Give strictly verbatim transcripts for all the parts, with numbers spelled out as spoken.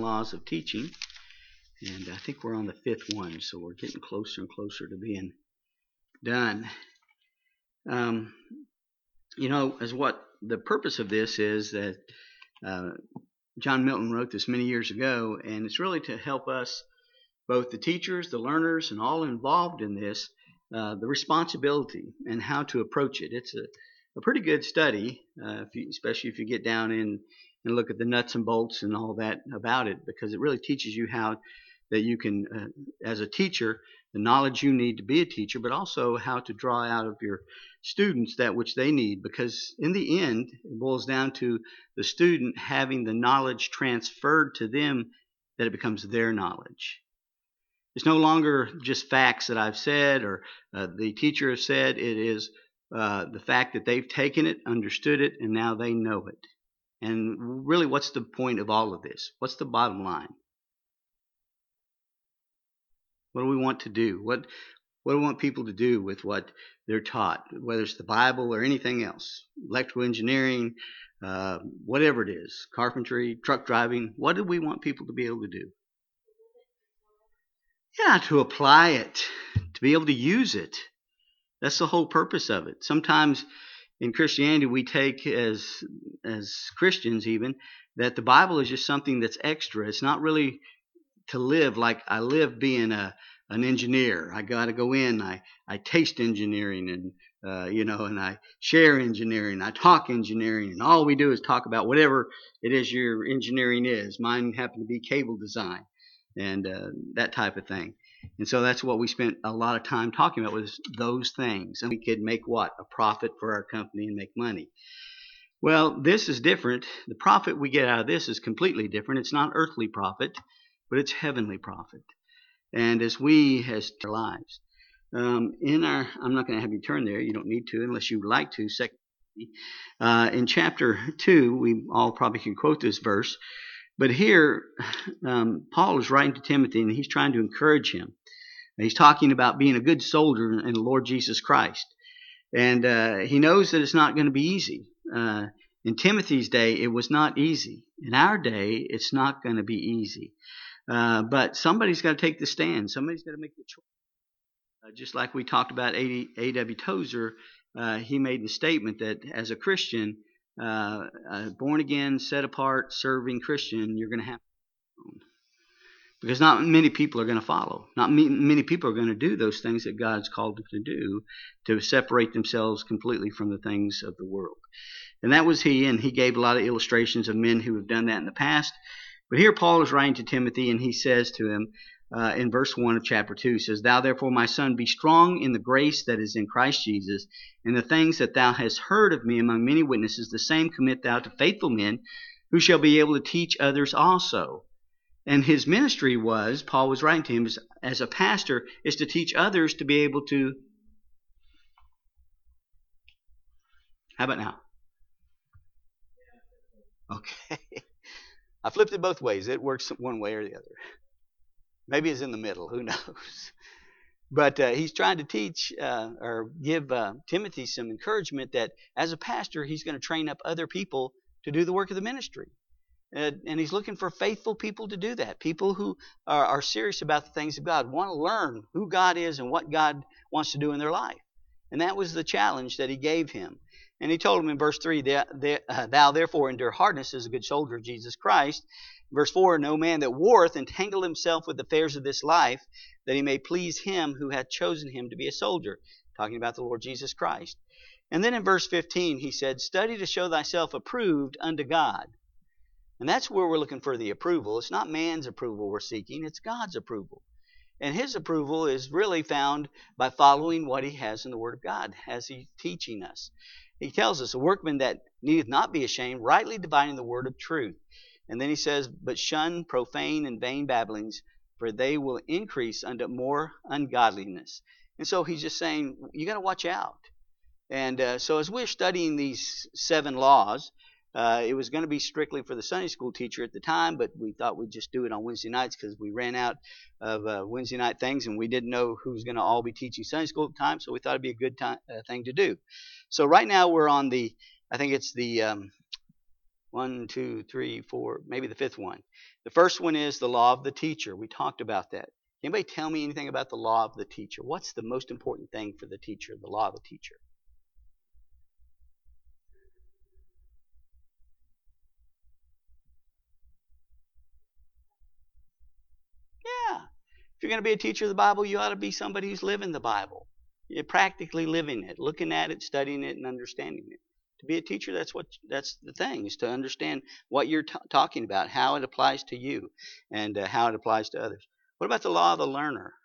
Laws of Teaching. And I think we're on the fifth one, so we're getting closer and closer to being done. Um, you know, as what the purpose of this is that uh, John Milton wrote this many years ago, and it's really to help us, both the teachers, the learners, and all involved in this, uh, the responsibility and how to approach it. It's a, a pretty good study, uh, if you, especially if you get down in and look at the nuts and bolts and all that about it, because it really teaches you how that you can, uh, as a teacher, the knowledge you need to be a teacher, but also how to draw out of your students that which they need, because in the end, it boils down to the student having the knowledge transferred to them, that it becomes their knowledge. It's no longer just facts that I've said or uh, the teacher has said. It is uh, the fact that they've taken it, understood it, and now they know it. And really, what's the point of all of this? What's the bottom line? What do we want to do? What what do we want people to do with what they're taught, whether it's the Bible or anything else? Electrical engineering, uh, whatever it is, carpentry, truck driving. What do we want people to be able to do? Yeah, to apply it, to be able to use it. That's the whole purpose of it. Sometimes in Christianity we take as as Christians even that the Bible is just something that's extra. It's not really to live like I live being a an engineer. I got to go in. I I taste engineering and uh, you know, and I share engineering. I talk engineering, and all we do is talk about whatever it is your engineering is. Mine happened to be cable design and uh, that type of thing. And so that's what we spent a lot of time talking about, was those things. And we could make what? A profit for our company and make money. Well, this is different. The profit we get out of this is completely different. It's not earthly profit, but it's heavenly profit. And as we, as our lives, um, in our, I'm not going to have you turn there. You don't need to unless you would like to. Second, uh, in chapter two, we all probably can quote this verse. But here, um, Paul is writing to Timothy, and he's trying to encourage him. And he's talking about being a good soldier in the Lord Jesus Christ. And uh, he knows that it's not going to be easy. Uh, in Timothy's day, it was not easy. In our day, it's not going to be easy. Uh, but somebody's got to take the stand. Somebody's got to make the choice. Uh, just like we talked about A W Tozer, uh, he made the statement that as a Christian, Uh, a born again, set apart, serving Christian, you're going to have to, because not many people are going to follow. Not many people are going to do those things that God's called them to do, to separate themselves completely from the things of the world. And that was he, and he gave a lot of illustrations of men who have done that in the past. But here Paul is writing to Timothy, and he says to him uh, in verse one of chapter two, he says, "Thou therefore, my son, be strong in the grace that is in Christ Jesus, and the things that thou hast heard of me among many witnesses, the same commit thou to faithful men, who shall be able to teach others also." And his ministry was, Paul was writing to him as, as a pastor, is to teach others to be able to, how about now? Okay. I flipped it both ways. It works one way or the other. Maybe it's in the middle. Who knows? But uh, he's trying to teach uh, or give uh, Timothy some encouragement that as a pastor, he's going to train up other people to do the work of the ministry. Uh, and he's looking for faithful people to do that. People who are, are serious about the things of God, want to learn who God is and what God wants to do in their life. And that was the challenge that he gave him. And he told him in verse three, "Thou therefore endure hardness as a good soldier of Jesus Christ." Verse four, "No man that warreth entangle himself with the affairs of this life, that he may please him who hath chosen him to be a soldier." Talking about the Lord Jesus Christ. And then in verse fifteen, he said, "Study to show thyself approved unto God." And that's where we're looking for the approval. It's not man's approval we're seeking, it's God's approval. And his approval is really found by following what he has in the Word of God, as he's teaching us. He tells us, "A workman that needeth not be ashamed, rightly dividing the word of truth." And then he says, "But shun profane and vain babblings, for they will increase unto more ungodliness." And so he's just saying, you got to watch out. And uh, so as we're studying these seven laws, uh, it was going to be strictly for the Sunday school teacher at the time, but we thought we'd just do it on Wednesday nights because we ran out of uh, Wednesday night things, and we didn't know who was going to all be teaching Sunday school at the time, so we thought it'd be a good time, uh, thing to do. So right now we're on the, I think it's the um, One, two, three, four, maybe the fifth one. The first one is the law of the teacher. We talked about that. Anybody tell me anything about the law of the teacher? What's the most important thing for the teacher, the law of the teacher? Yeah. If you're going to be a teacher of the Bible, you ought to be somebody who's living the Bible. You're practically living it, looking at it, studying it, and understanding it. To be a teacher, that's what that's the thing, is to understand what you're t- talking about, how it applies to you, and uh, how it applies to others. What about the law of the learner?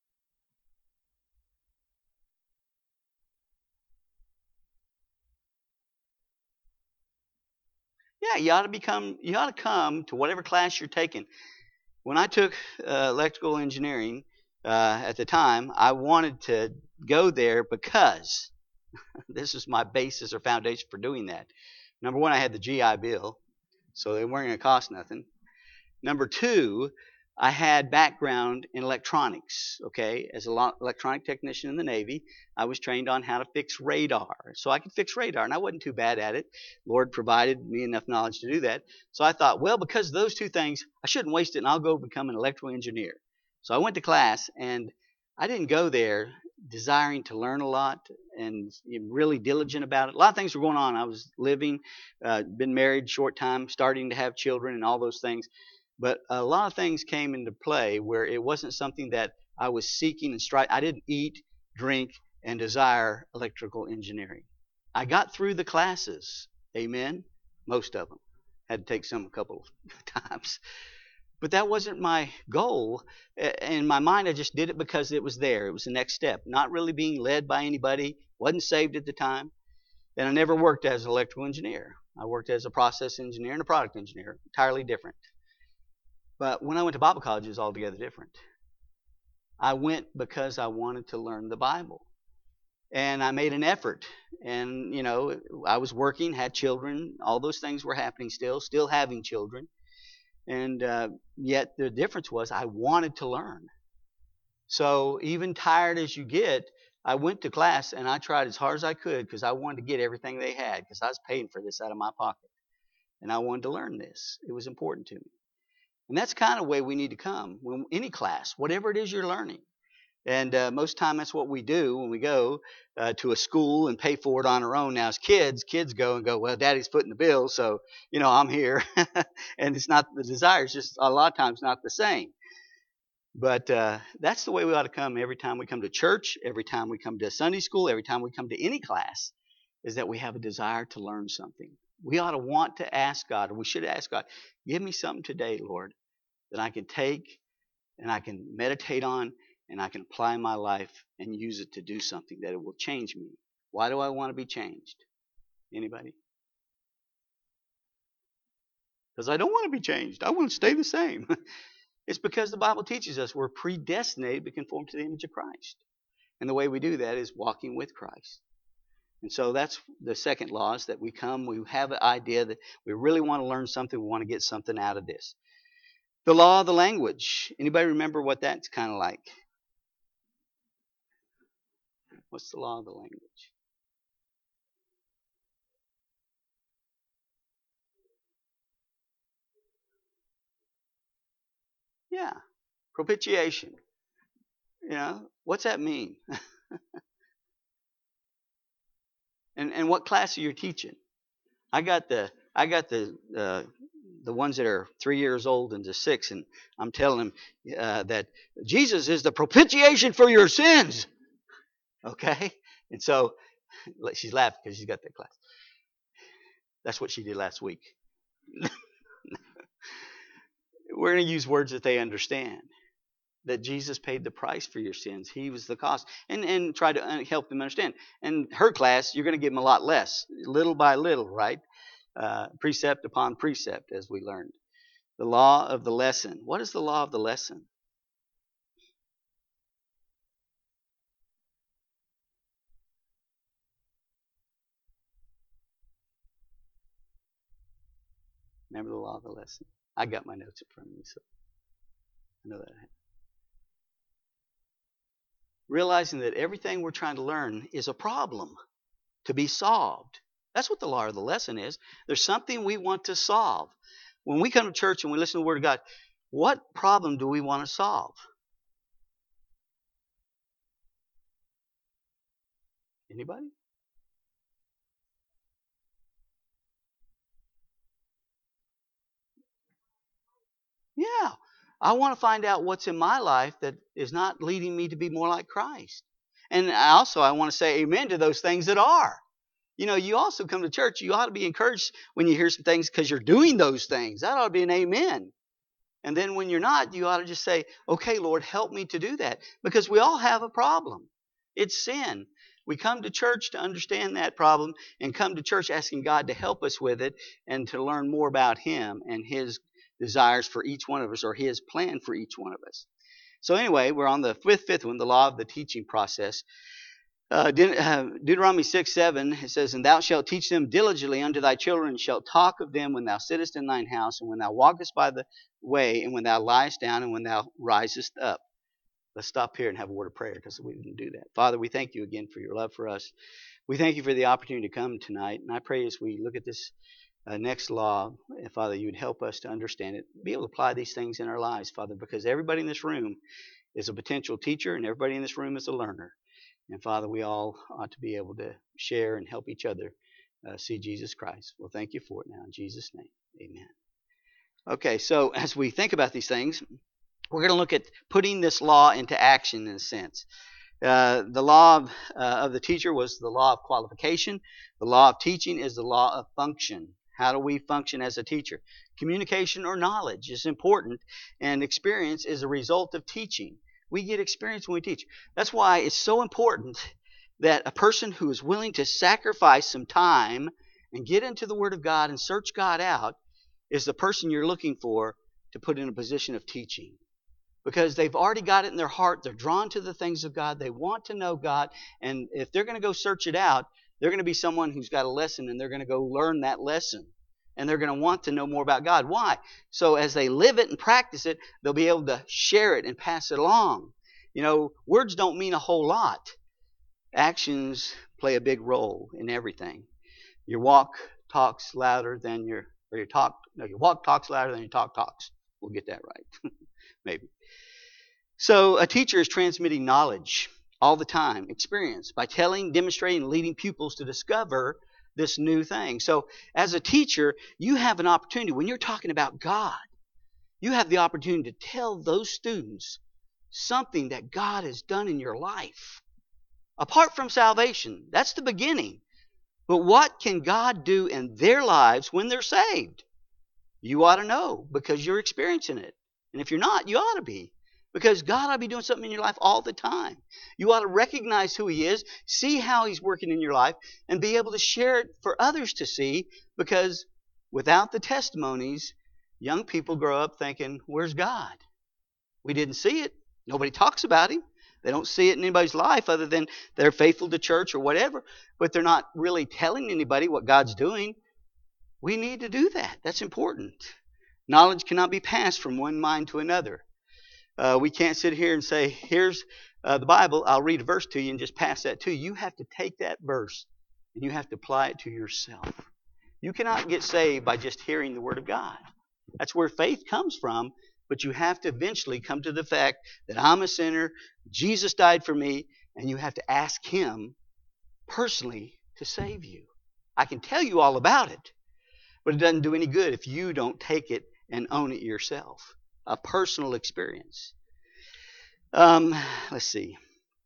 Yeah, you ought to become. You ought to come to whatever class you're taking. When I took uh, electrical engineering uh, at the time, I wanted to go there because this is my basis or foundation for doing that. Number one, I had the G I Bill, so they weren't going to cost nothing. Number two, I had background in electronics. Okay, as an electronic technician in the Navy, I was trained on how to fix radar, so I could fix radar, and I wasn't too bad at it. Lord provided me enough knowledge to do that. So I thought, well, because of those two things, I shouldn't waste it, and I'll go become an electrical engineer. So I went to class, and I didn't go there desiring to learn a lot and really diligent about it. A lot of things were going on. I was living, uh, been married short time, starting to have children, and all those things. But a lot of things came into play where it wasn't something that I was seeking and striving. I didn't eat, drink, and desire electrical engineering. I got through the classes, amen, most of them. Had to take some a couple of times. But that wasn't my goal. In my mind, I just did it because it was there. It was the next step. Not really being led by anybody. Wasn't saved at the time. And I never worked as an electrical engineer. I worked as a process engineer and a product engineer. Entirely different. But when I went to Bible college, it was altogether different. I went because I wanted to learn the Bible. And I made an effort. And, you know, I was working, had children. All those things were happening still, still having children. And uh, yet the difference was I wanted to learn. So even tired as you get, I went to class and I tried as hard as I could because I wanted to get everything they had because I was paying for this out of my pocket. And I wanted to learn this. It was important to me. And that's kind of the way we need to come. When any class, whatever it is you're learning. And uh, most time that's what we do when we go uh, to a school and pay for it on our own. Now as kids, kids go and go, well, Daddy's footing the bill, so, you know, I'm here. And it's not the desire. It's just a lot of times not the same. But uh, that's the way we ought to come every time we come to church, every time we come to Sunday school, every time we come to any class, is that we have a desire to learn something. We ought to want to ask God, or we should ask God, give me something today, Lord, that I can take and I can meditate on and I can apply in my life and use it to do something that it will change me. Why do I want to be changed? Anybody? Because I don't want to be changed. I want to stay the same. It's because the Bible teaches us we're predestinated to conform to the image of Christ. And the way we do that is walking with Christ. And so that's the second law, is that we come, we have an idea that we really want to learn something, we want to get something out of this. The law of the language. Anybody remember what that's kind of like? What's the law of the language? Yeah, propitiation. You know, what's that mean? and and what class are you teaching? I got the I got the uh, the ones that are three years old and to six, and I'm telling them uh, that Jesus is the propitiation for your sins. Okay, and so she's laughing because she's got that class. That's what she did last week. We're going to use words that they understand. That Jesus paid the price for your sins. He was the cost. And and try to help them understand. And her class, you're going to give them a lot less. Little by little, right? Uh, precept upon precept, as we learned. The law of the lesson. What is the law of the lesson? Remember the law of the lesson? I got my notes in front of me, so I know that. Realizing that everything we're trying to learn is a problem to be solved. That's what the law or the lesson is. There's something we want to solve. When we come to church and we listen to the Word of God, what problem do we want to solve? Anybody? Yeah. I want to find out what's in my life that is not leading me to be more like Christ. And also, I want to say amen to those things that are. You know, you also come to church, you ought to be encouraged when you hear some things because you're doing those things. That ought to be an amen. And then when you're not, you ought to just say, okay, Lord, help me to do that. Because we all have a problem. It's sin. We come to church to understand that problem and come to church asking God to help us with it and to learn more about Him and His desires for each one of us or His plan for each one of us. So anyway, we're on the fifth, fifth one, the law of the teaching process. Uh, De- uh, Deuteronomy six, seven, it says, And thou shalt teach them diligently unto thy children, and shalt talk of them when thou sittest in thine house, and when thou walkest by the way, and when thou liest down, and when thou risest up. Let's stop here and have a word of prayer because we didn't do that. Father, we thank you again for your love for us. We thank you for the opportunity to come tonight. And I pray as we look at this uh, next law, Father, you would help us to understand it, be able to apply these things in our lives, Father, because everybody in this room is a potential teacher and everybody in this room is a learner. And Father, we all ought to be able to share and help each other uh, see Jesus Christ. Well, thank you for it now. In Jesus' name, amen. Okay, so as we think about these things, we're going to look at putting this law into action in a sense. Uh, the law of, uh, of the teacher was the law of qualification. The law of teaching is the law of function. How do we function as a teacher? Communication or knowledge is important, and experience is a result of teaching. We get experience when we teach. That's why it's so important that a person who is willing to sacrifice some time and get into the Word of God and search God out is the person you're looking for to put in a position of teaching. Because they've already got it in their heart. They're drawn to the things of God. They want to know God. And if they're going to go search it out, they're going to be someone who's got a lesson and they're going to go learn that lesson. And they're going to want to know more about God. Why? So as they live it and practice it, they'll be able to share it and pass it along. You know, words don't mean a whole lot. Actions play a big role in everything. Your walk talks louder than your, or your talk, no, your walk talks louder than your talk talks. We'll get that right. Maybe. So a teacher is transmitting knowledge all the time, experience, by telling, demonstrating, and leading pupils to discover this new thing. So as a teacher, you have an opportunity. When you're talking about God, you have the opportunity to tell those students something that God has done in your life. Apart from salvation, that's the beginning. But what can God do in their lives when they're saved? You ought to know because you're experiencing it. And if you're not, you ought to be. Because God ought to be doing something in your life all the time. You ought to recognize who He is, see how He's working in your life, and be able to share it for others to see. Because without the testimonies, young people grow up thinking, where's God? We didn't see it. Nobody talks about Him. They don't see it in anybody's life other than they're faithful to church or whatever. But they're not really telling anybody what God's doing. We need to do that. That's important. Knowledge cannot be passed from one mind to another. Uh, we can't sit here and say, here's uh, the Bible, I'll read a verse to you and just pass that to you. You have to take that verse and you have to apply it to yourself. You cannot get saved by just hearing the Word of God. That's where faith comes from, but you have to eventually come to the fact that I'm a sinner, Jesus died for me, and you have to ask Him personally to save you. I can tell you all about it, but it doesn't do any good if you don't take it and own it yourself. A personal experience. Um, let's see.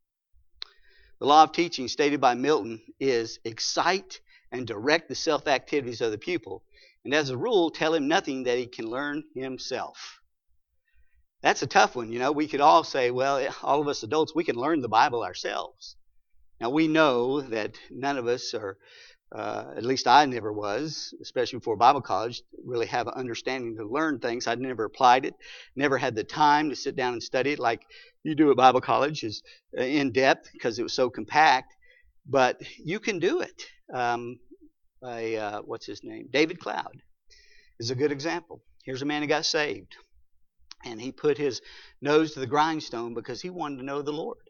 The law of teaching stated by Milton is excite and direct the self-activities of the pupil, and as a rule, tell him nothing that he can learn himself. That's a tough one. You know, we could all say, well, all of us adults, we can learn the Bible ourselves. Now, we know that none of us are Uh, at least I never was, especially before Bible college, really have an understanding to learn things. I'd never applied it, never had the time to sit down and study it like you do at Bible college, is in depth because it was so compact. But you can do it. Um, a, uh, what's his name? David Cloud is a good example. Here's a man who got saved, and he put his nose to the grindstone because he wanted to know the Lord.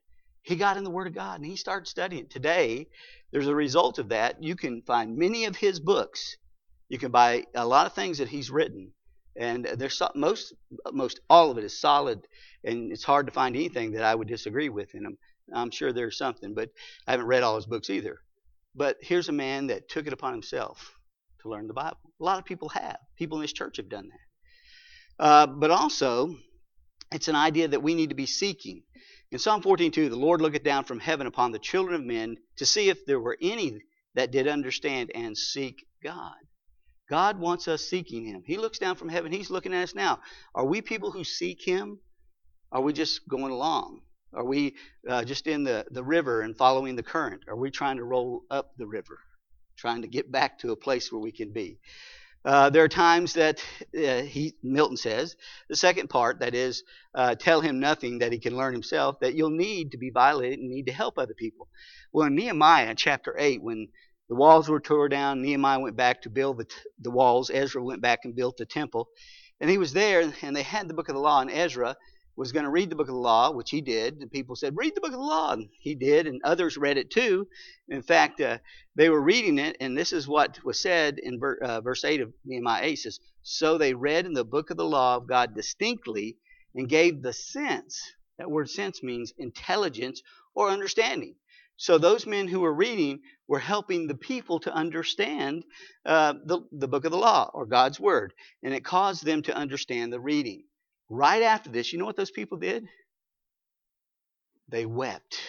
He got in the Word of God and he started studying. Today, there's a result of that. You can find many of his books. You can buy a lot of things that he's written. And there's some, most, most all of it is solid. And it's hard to find anything that I would disagree with in them. I'm sure there's something, but I haven't read all his books either. But here's a man that took it upon himself to learn the Bible. A lot of people have. People in this church have done that. Uh, but also, it's an idea that we need to be seeking. In Psalm fourteen two, the Lord looketh down from heaven upon the children of men to see if there were any that did understand and seek God. God wants us seeking Him. He looks down from heaven. He's looking at us now. Are we people who seek Him? Are we just going along? Are we uh, just in the, the river and following the current? Are we trying to roll up the river, trying to get back to a place where we can be? Uh, there are times that uh, he, Milton says, the second part, that is, uh, tell him nothing that he can learn himself, that you'll need to be violated and need to help other people. Well, in Nehemiah chapter eight, when the walls were torn down, Nehemiah went back to build the, t- the walls. Ezra went back and built the temple. And he was there, and they had the book of the law, and Ezra was going to read the book of the law, which he did. And people said, read the book of the law. And he did, and others read it too. In fact, uh, they were reading it, and this is what was said in ver- uh, verse eight of Nehemiah eight. It says, so they read in the book of the law of God distinctly and gave the sense. That word sense means intelligence or understanding. So those men who were reading were helping the people to understand uh, the, the book of the law, or God's word. And it caused them to understand the reading. Right after this, you know what those people did? They wept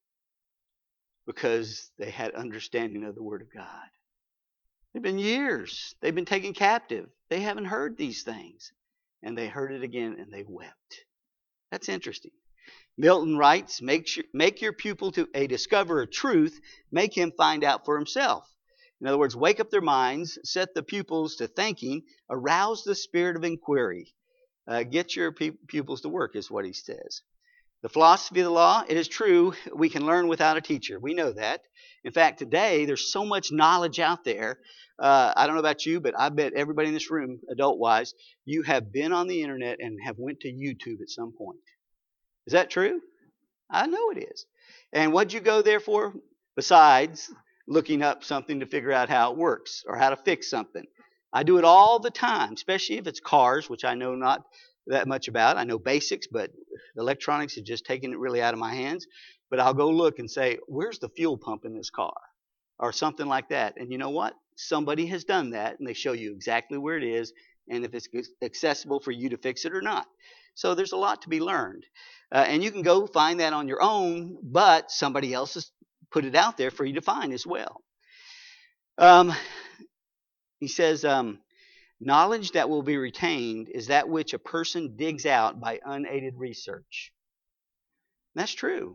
because they had understanding of the Word of God. It's been years. They've been taken captive. They haven't heard these things. And they heard it again and they wept. That's interesting. Milton writes, make, sure, make your pupil to a discoverer of truth, make him find out for himself. In other words, wake up their minds, set the pupils to thinking, arouse the spirit of inquiry. Uh, get your pupils to work, is what he says. The philosophy of the law, it is true, we can learn without a teacher. We know that. In fact, today, there's so much knowledge out there. Uh, I don't know about you, but I bet everybody in this room, adult-wise, you have been on the internet and have went to YouTube at some point. Is that true? I know it is. And what'd you go there for? Besides looking up something to figure out how it works or how to fix something. I do it all the time, especially if it's cars, which I know not that much about. I know basics, but electronics has just taken it really out of my hands. But I'll go look and say, where's the fuel pump in this car? Or something like that. And you know what? Somebody has done that, and they show you exactly where it is and if it's accessible for you to fix it or not. So there's a lot to be learned. Uh, and you can go find that on your own, but somebody else has put it out there for you to find as well. Um, he says, um, knowledge that will be retained is that which a person digs out by unaided research. That's true.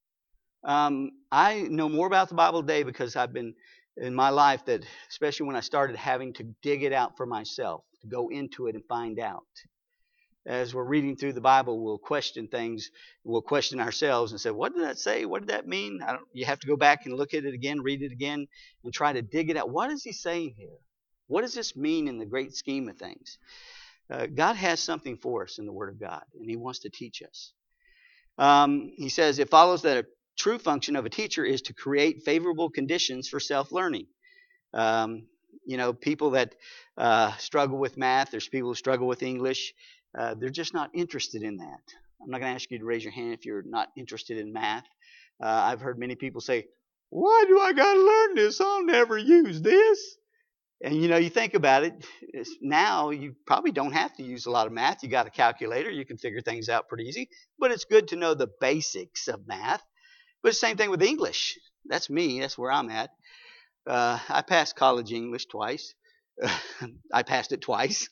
Um, I know more about the Bible today because I've been in my life that, especially when I started having to dig it out for myself, to go into it and find out. As we're reading through the Bible, we'll question things. We'll question ourselves and say, what did that say? What did that mean? I don't, you have to go back and look at it again, read it again, and try to dig it out. What is he saying here? What does this mean in the great scheme of things? Uh, God has something for us in the Word of God, and He wants to teach us. Um, he says, it follows that a true function of a teacher is to create favorable conditions for self-learning. Um, you know, people that uh, struggle with math, there's people who struggle with English, uh, they're just not interested in that. I'm not going to ask you to raise your hand if you're not interested in math. Uh, I've heard many people say, why do I got to learn this? I'll never use this. And, you know, you think about it, now you probably don't have to use a lot of math. You got a calculator. You can figure things out pretty easy. But it's good to know the basics of math. But it's the same thing with English. That's me. That's where I'm at. Uh, I passed college English twice. I passed it twice.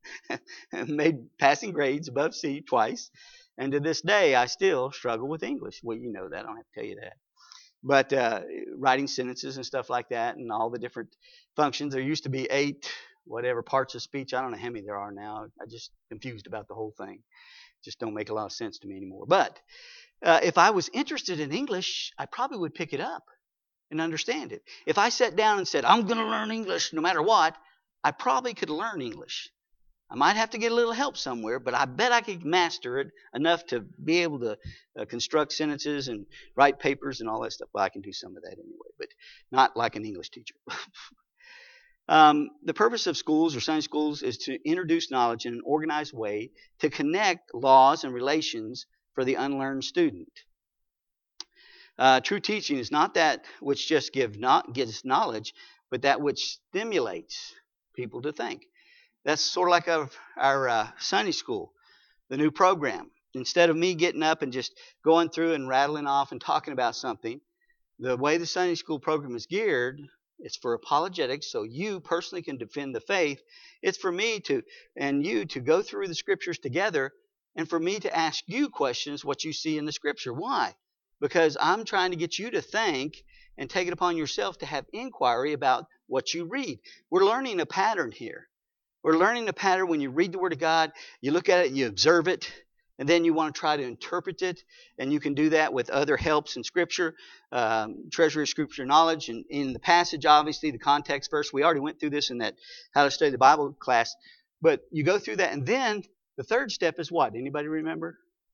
Made passing grades above C twice. And to this day, I still struggle with English. Well, you know that. I don't have to tell you that. But uh, writing sentences and stuff like that and all the different functions. There used to be eight, whatever, parts of speech. I don't know how many there are now. I'm just confused about the whole thing. Just don't make a lot of sense to me anymore. But uh, if I was interested in English, I probably would pick it up and understand it. If I sat down and said, I'm going to learn English no matter what, I probably could learn English. I might have to get a little help somewhere, but I bet I could master it enough to be able to uh, construct sentences and write papers and all that stuff. Well, I can do some of that anyway, but not like an English teacher. um, the purpose of schools or Sunday schools is to introduce knowledge in an organized way to connect laws and relations for the unlearned student. Uh, true teaching is not that which just give not, gives knowledge, but that which stimulates people to think. That's sort of like our, our uh, Sunday school, the new program. Instead of me getting up and just going through and rattling off and talking about something, the way the Sunday school program is geared, it's for apologetics, so you personally can defend the faith. It's for me to and you to go through the scriptures together, and for me to ask you questions what you see in the scripture. Why? Because I'm trying to get you to think and take it upon yourself to have inquiry about what you read. We're learning a pattern here. We're learning a pattern when you read the Word of God, you look at it, you observe it, and then you want to try to interpret it. And you can do that with other helps in Scripture, um, treasury of Scripture knowledge. And in the passage, obviously, the context verse, we already went through this in that How to Study the Bible class. But you go through that, and then the third step is what? Anybody remember?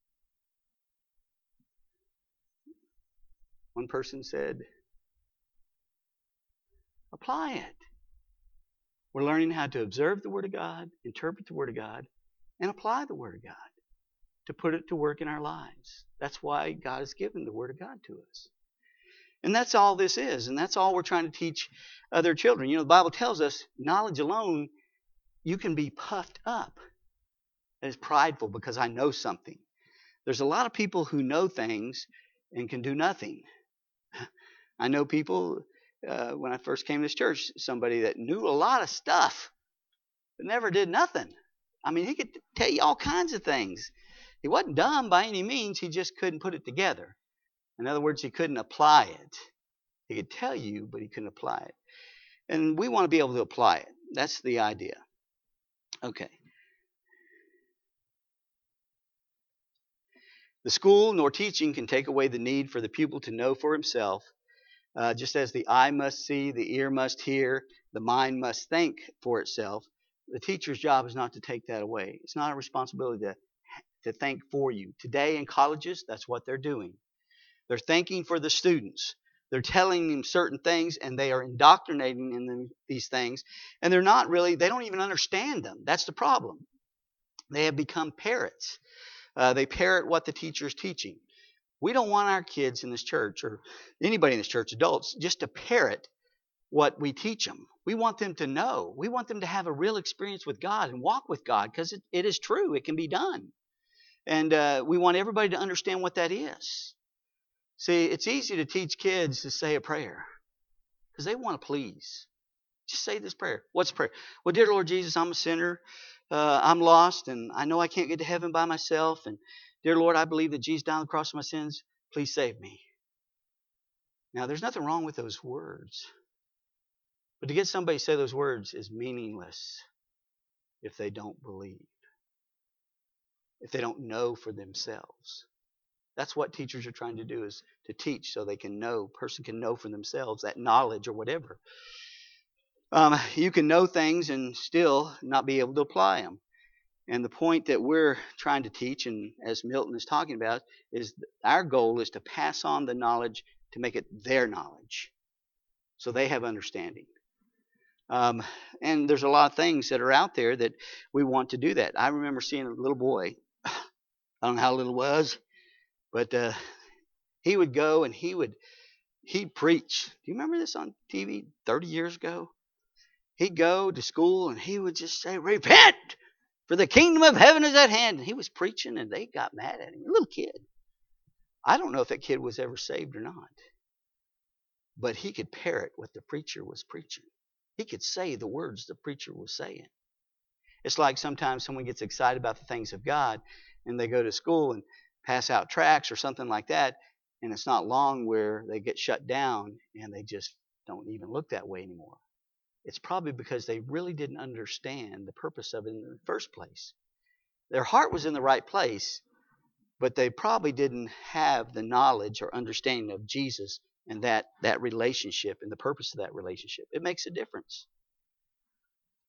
One person said, apply it. We're learning how to observe the Word of God, interpret the Word of God, and apply the Word of God to put it to work in our lives. That's why God has given the Word of God to us. And that's all this is, and that's all we're trying to teach other children. You know, the Bible tells us knowledge alone, you can be puffed up as prideful because I know something. There's a lot of people who know things and can do nothing. I know people... Uh, when I first came to this church, somebody that knew a lot of stuff but never did nothing. I mean, he could tell you all kinds of things. He wasn't dumb by any means. He just couldn't put it together. In other words, he couldn't apply it. He could tell you, but he couldn't apply it. And we want to be able to apply it. That's the idea. Okay. The school nor teaching can take away the need for the pupil to know for himself. Uh, just as the eye must see, the ear must hear, the mind must think for itself, the teacher's job is not to take that away. It's not a responsibility to, to think for you. Today in colleges, that's what they're doing. They're thinking for the students. They're telling them certain things, and they are indoctrinating in them these things. And they're not really, they don't even understand them. That's the problem. They have become parrots. Uh, they parrot what the teacher is teaching. We don't want our kids in this church, or anybody in this church, adults, just to parrot what we teach them. We want them to know. We want them to have a real experience with God and walk with God, because it, it is true. It can be done. And uh, we want everybody to understand what that is. See, it's easy to teach kids to say a prayer because they want to please. Just say this prayer. What's prayer? Well, dear Lord Jesus, I'm a sinner. Uh, I'm lost, and I know I can't get to heaven by myself. And dear Lord, I believe that Jesus died on the cross for my sins. Please save me. Now, there's nothing wrong with those words. But to get somebody to say those words is meaningless if they don't believe, if they don't know for themselves. That's what teachers are trying to do, is to teach so they can know, a person can know for themselves that knowledge or whatever. Um, you can know things and still not be able to apply them. And the point that we're trying to teach, and as Milton is talking about, is our goal is to pass on the knowledge to make it their knowledge so they have understanding. Um, and there's a lot of things that are out there that we want to do that. I remember seeing a little boy. I don't know how little it was, but uh, he would go and he would he'd preach. Do you remember this on T V thirty years ago? He'd go to school and he would just say, "Repent, for the kingdom of heaven is at hand." And he was preaching, and they got mad at him. A little kid. I don't know if that kid was ever saved or not, but he could parrot what the preacher was preaching. He could say the words the preacher was saying. It's like sometimes someone gets excited about the things of God, and they go to school and pass out tracts or something like that, and it's not long where they get shut down and they just don't even look that way anymore. It's probably because they really didn't understand the purpose of it in the first place. Their heart was in the right place, but they probably didn't have the knowledge or understanding of Jesus and that, that relationship and the purpose of that relationship. It makes a difference.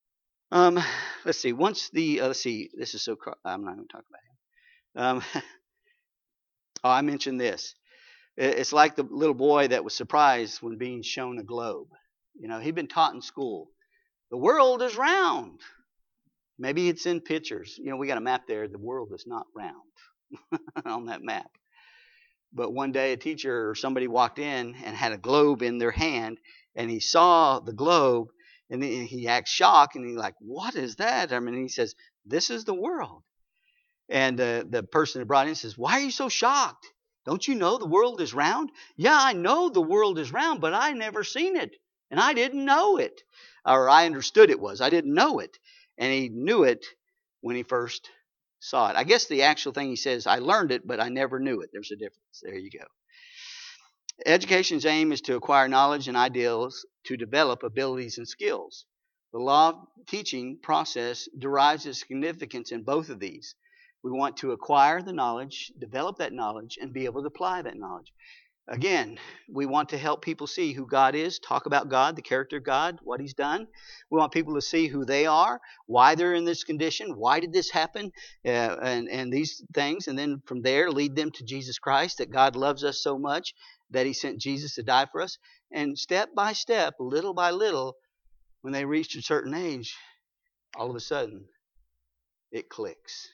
Um, let's see. Once the uh, let's see. This is so. I'm not going to talk about him. Um, oh, I mentioned this. It's like the little boy that was surprised when being shown a globe. You know, he'd been taught in school, the world is round. Maybe it's in pictures. You know, we got a map there. The world is not round on that map. But one day a teacher or somebody walked in and had a globe in their hand, and he saw the globe, and he acts shocked, and he's like, what is that? I mean, he says, this is the world. And uh, the person that brought in says, why are you so shocked? Don't you know the world is round? Yeah, I know the world is round, but I never seen it. And I didn't know it. Or I understood it was. I didn't know it. And he knew it when he first saw it. I guess the actual thing he says, I learned it, but I never knew it. There's a difference. There you go. Education's aim is to acquire knowledge and ideals to develop abilities and skills. The law of teaching process derives its significance in both of these. We want to acquire the knowledge, develop that knowledge, and be able to apply that knowledge. Again, we want to help people see who God is, talk about God, the character of God, what He's done. We want people to see who they are, why they're in this condition, why did this happen, uh, and, and these things. And then from there, lead them to Jesus Christ, that God loves us so much that He sent Jesus to die for us. And step by step, little by little, when they reach a certain age, all of a sudden, it clicks.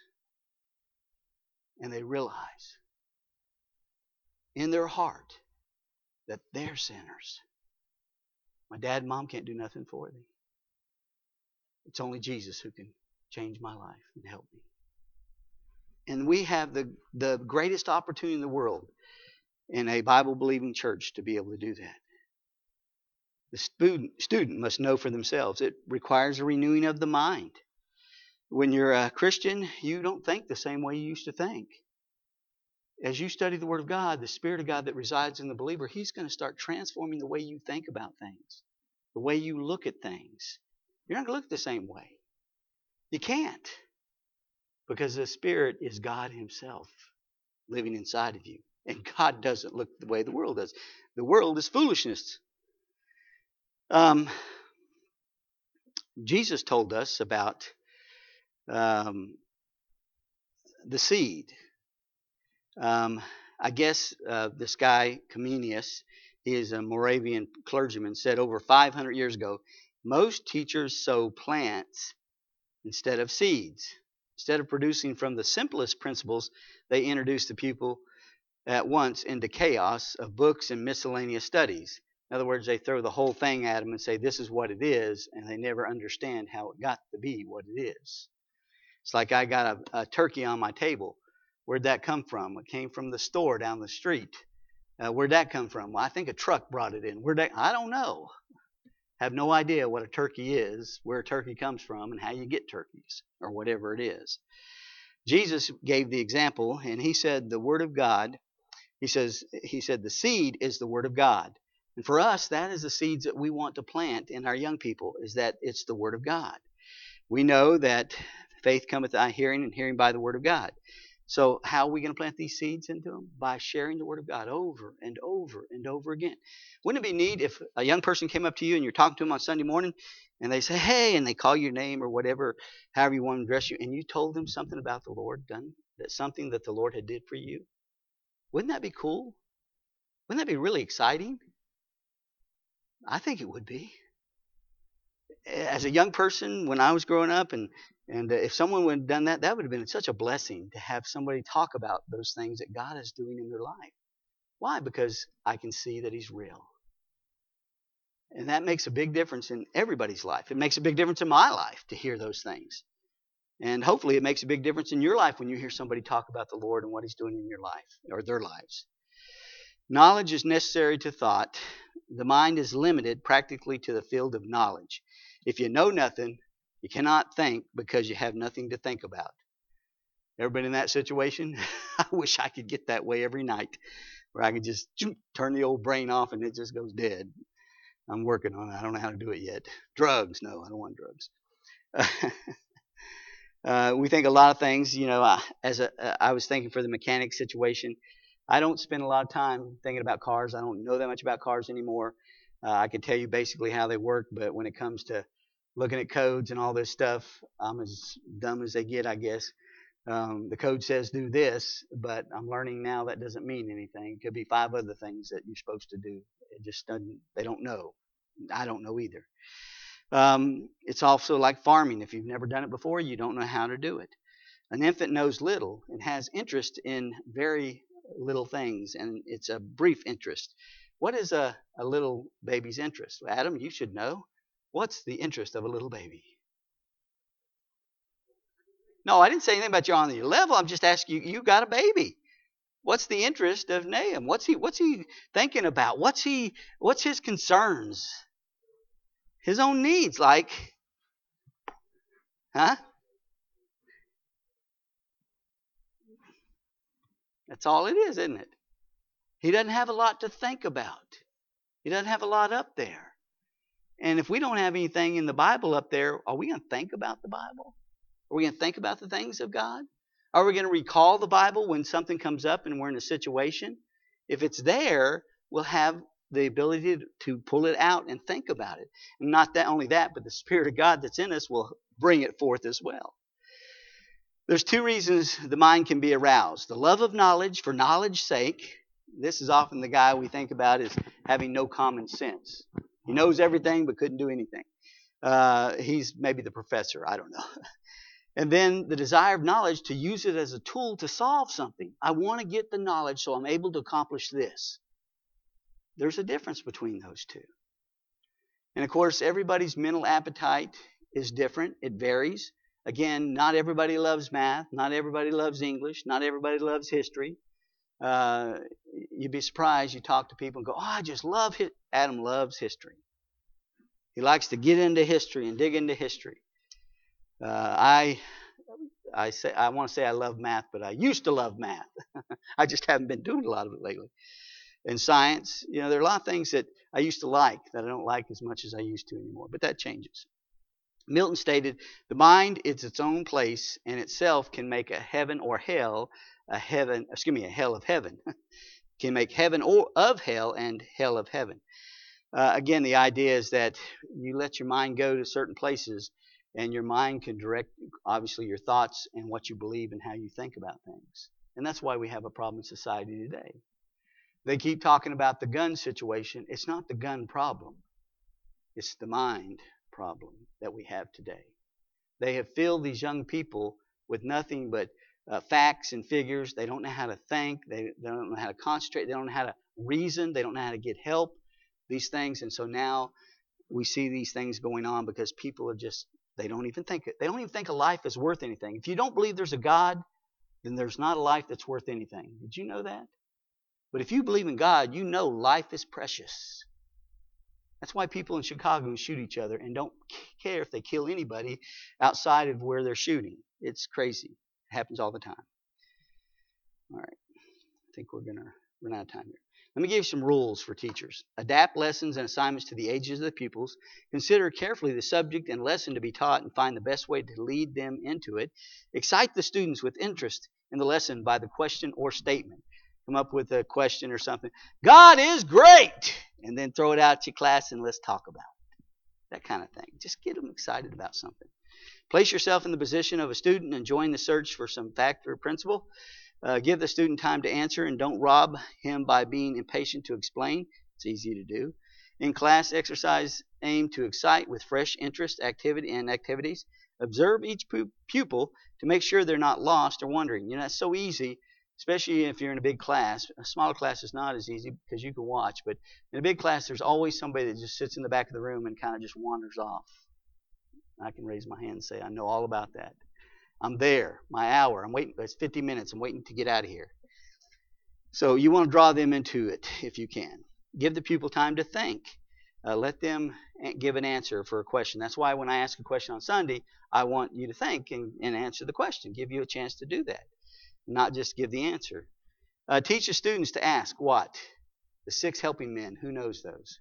And they realize in their heart that they're sinners. My dad and mom can't do nothing for me. It's only Jesus who can change my life and help me. And we have the, the greatest opportunity in the world in a Bible-believing church to be able to do that. The student, student must know for themselves. It requires a renewing of the mind. When you're a Christian, you don't think the same way you used to think. As you study the Word of God, the Spirit of God that resides in the believer, He's going to start transforming the way you think about things, the way you look at things. You're not going to look the same way. You can't, because the Spirit is God Himself living inside of you. And God doesn't look the way the world does. The world is foolishness. Um, Jesus told us about um, the seed. Um, I guess uh, this guy, Comenius, he is a Moravian clergyman, said over five hundred years ago, most teachers sow plants instead of seeds. Instead of producing from the simplest principles, they introduce the pupil at once into chaos of books and miscellaneous studies. In other words, they throw the whole thing at them and say, this is what it is, and they never understand how it got to be what it is. It's like I got a, a turkey on my table. Where'd that come from? It came from the store down the street. Uh, where'd that come from? Well, I think a truck brought it in. Where'd that? I don't know. Have no idea what a turkey is, where a turkey comes from, and how you get turkeys, or whatever it is. Jesus gave the example, and He said the Word of God, He says, He said the seed is the Word of God. And for us, that is the seeds that we want to plant in our young people, is that it's the Word of God. We know that faith cometh by hearing, and hearing by the Word of God. So how are we going to plant these seeds into them? By sharing the Word of God over and over and over again. Wouldn't it be neat if a young person came up to you and you're talking to them on Sunday morning and they say, hey, and they call your name or whatever, however you want to address you, and you told them something about the Lord done, that something that the Lord had did for you? Wouldn't that be cool? Wouldn't that be really exciting? I think it would be. As a young person, when I was growing up, and and if someone would have done that, that would have been such a blessing to have somebody talk about those things that God is doing in their life. Why? Because I can see that He's real. And that makes a big difference in everybody's life. It makes a big difference in my life to hear those things. And hopefully it makes a big difference in your life when you hear somebody talk about the Lord and what He's doing in your life, or their lives. Knowledge is necessary to thought. The mind is limited practically to the field of knowledge. If you know nothing, you cannot think because you have nothing to think about. Ever been in that situation? I wish I could get that way every night, where I could just turn the old brain off and it just goes dead. I'm working on it. I don't know how to do it yet. Drugs? No, I don't want drugs. uh, we think a lot of things. You know, as a, I was thinking for the mechanic situation, I don't spend a lot of time thinking about cars. I don't know that much about cars anymore. Uh, I can tell you basically how they work, but when it comes to looking at codes and all this stuff. I'm as dumb as they get, I guess. Um, the code says do this, but I'm learning now that doesn't mean anything. It could be five other things that you're supposed to do. It just doesn't, they don't know. I don't know either. Um, it's also like farming. If you've never done it before, you don't know how to do it. An infant knows little and has interest in very little things, and it's a brief interest. What is a, a little baby's interest? Well, Adam, you should know. What's the interest of a little baby? No, I didn't say anything about you on your level. I'm just asking you, you got a baby. What's the interest of Nahum? What's he what's he thinking about? What's he what's his concerns? His own needs, like, huh? That's all it is, isn't it? He doesn't have a lot to think about. He doesn't have a lot up there. And if we don't have anything in the Bible up there, are we going to think about the Bible? Are we going to think about the things of God? Are we going to recall the Bible when something comes up and we're in a situation? If it's there, we'll have the ability to, to pull it out and think about it. And not that only that, but the Spirit of God that's in us will bring it forth as well. There's two reasons the mind can be aroused. The love of knowledge for knowledge's sake. This is often the guy we think about as having no common sense. He knows everything but couldn't do anything. Uh, he's maybe the professor, I don't know. And then the desire of knowledge to use it as a tool to solve something. I want to get the knowledge so I'm able to accomplish this. There's a difference between those two. And of course, everybody's mental appetite is different. It varies. Again, not everybody loves math. Not everybody loves English. Not everybody loves history. Uh, you'd be surprised. You talk to people and go, oh, I just love it. Adam loves history. He likes to get into history and dig into history. Uh, I I say I want to say I love math, but I used to love math. I just haven't been doing a lot of it lately. And science, you know, there are a lot of things that I used to like that I don't like as much as I used to anymore, but that changes. Milton stated, the mind is its own place and itself can make a heaven or hell, a heaven, excuse me, a hell of heaven. Can make heaven or of hell and hell of heaven. Uh, again, the idea is that you let your mind go to certain places and your mind can direct, obviously, your thoughts and what you believe and how you think about things. And that's why we have a problem in society today. They keep talking about the gun situation. It's not the gun problem. It's the mind problem that we have today. They have filled these young people with nothing but uh, facts and figures. They don't know how to think. They, they don't know how to concentrate. They don't know how to reason. They don't know how to get help. These things. And so now we see these things going on because people are just, they don't even think it. They don't even think a life is worth anything. If you don't believe there's a God, then there's not a life that's worth anything. Did you know that? But if you believe in God, you know life is precious. That's why people in Chicago shoot each other and don't care if they kill anybody outside of where they're shooting. It's crazy. It happens all the time. All right. I think we're going to run out of time here. Let me give you some rules for teachers. Adapt lessons and assignments to the ages of the pupils. Consider carefully the subject and lesson to be taught and find the best way to lead them into it. Excite the students with interest in the lesson by the question or statement. Come up with a question or something. God is great! And then throw it out to your class and let's talk about it. That kind of thing. Just get them excited about something. Place yourself in the position of a student and join the search for some fact or principle. Uh, give the student time to answer and don't rob him by being impatient to explain. It's easy to do. In class, exercise aim to excite with fresh interest, activity, and activities. Observe each pu- pupil to make sure they're not lost or wondering. You know, it's so easy, especially if you're in a big class. A smaller class is not as easy because you can watch, but in a big class, there's always somebody that just sits in the back of the room and kind of just wanders off. I can raise my hand and say, I know all about that. I'm there, my hour. I'm waiting. It's fifty minutes. I'm waiting to get out of here. So you want to draw them into it if you can. Give the pupil time to think. Uh, let them give an answer for a question. That's why when I ask a question on Sunday, I want you to think and, and answer the question. Give you a chance to do that, not just give the answer. Uh, teach the students to ask what? The six helping men. Who knows those?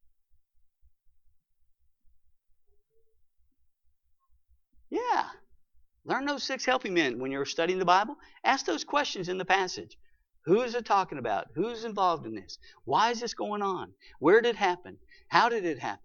Yeah. Learn those six helping men when you're studying the Bible. Ask those questions in the passage. Who is it talking about? Who's involved in this? Why is this going on? Where did it happen? How did it happen?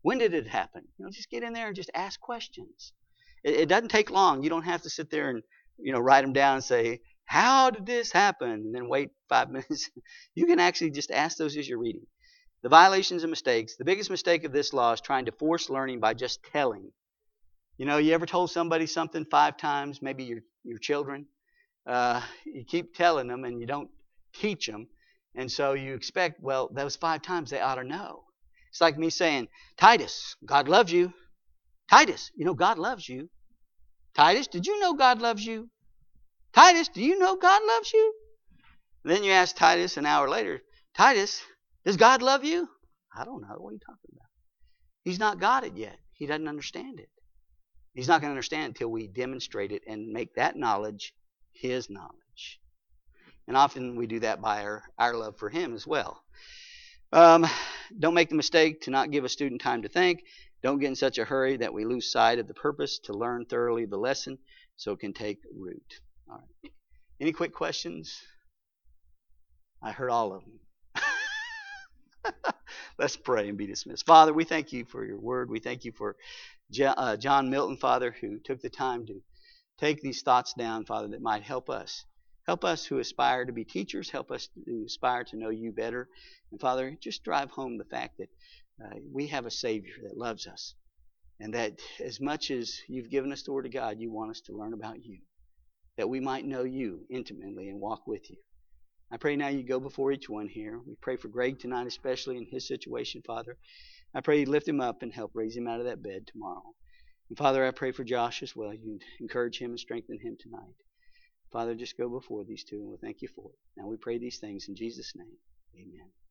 When did it happen? You know, just get in there and just ask questions. It, it doesn't take long. You don't have to sit there and, you know, write them down and say, how did this happen? And then wait five minutes. You can actually just ask those as you're reading. The violations and mistakes. The biggest mistake of this law is trying to force learning by just telling. You know, you ever told somebody something five times, maybe your, your children? Uh, you keep telling them and you don't teach them. And so you expect, well, those five times they ought to know. It's like me saying, Titus, God loves you. Titus, you know God loves you. Titus, did you know God loves you? Titus, do you know God loves you? And then you ask Titus an hour later, Titus, does God love you? I don't know. What are you talking about? He's not got it yet. He doesn't understand it. He's not going to understand it until we demonstrate it and make that knowledge his knowledge. And often we do that by our, our love for him as well. Um, don't make the mistake to not give a student time to think. Don't get in such a hurry that we lose sight of the purpose to learn thoroughly the lesson so it can take root. All right. Any quick questions? I heard all of them. Let's pray and be dismissed. Father, we thank you for your word. We thank you for John Milton, Father, who took the time to take these thoughts down, Father, that might help us. Help us who aspire to be teachers. Help us to aspire to know you better. And Father, just drive home the fact that uh, we have a Savior that loves us. And that as much as you've given us the Word of God, you want us to learn about you. That we might know you intimately and walk with you. I pray now you go before each one here. We pray for Greg tonight, especially in his situation, Father. I pray you lift him up and help raise him out of that bed tomorrow. And Father, I pray for Josh as well. You encourage him and strengthen him tonight. Father, just go before these two, and we thank you for it. Now we pray these things in Jesus' name. Amen.